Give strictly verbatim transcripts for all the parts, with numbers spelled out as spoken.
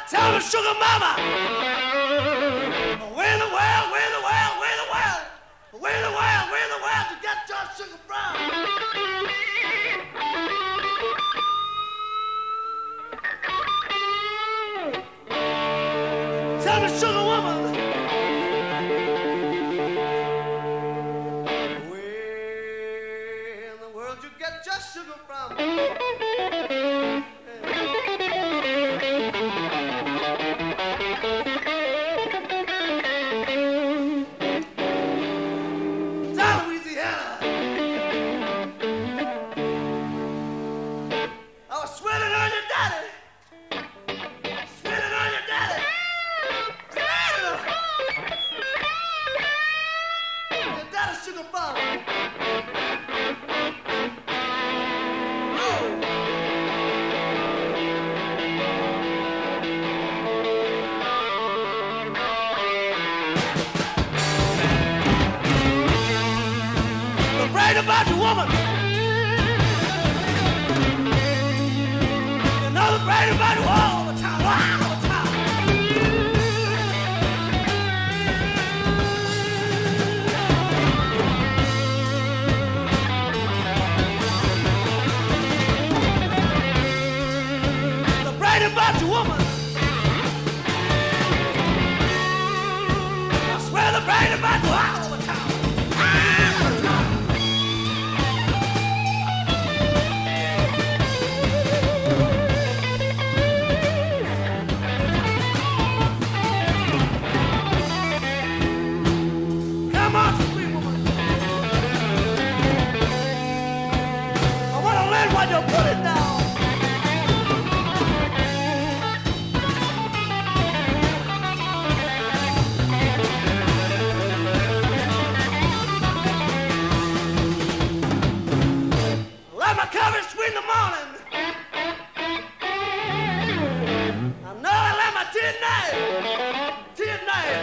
Tell me, sugar mama, where in the world, where in the world, where in the world, where in the world, where in the world you get your sugar from? Tell me, sugar woman, where in the world you get your sugar from? About the woman, you know the brain about the all the time, all the time. The brain about the woman, I swear the brain about the all the time. Put it down. Let my coffee sweet in the morning. I know I let my tea at night. Tea at night.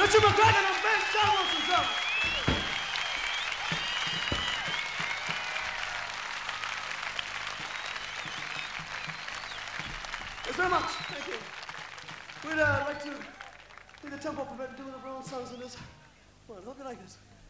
Mister McGregor on bass, John Wilson drums. Thanks very much. Thank you. We'd uh, like to do the tempo permit and do one of our own songs in this. Come on, hope you like this.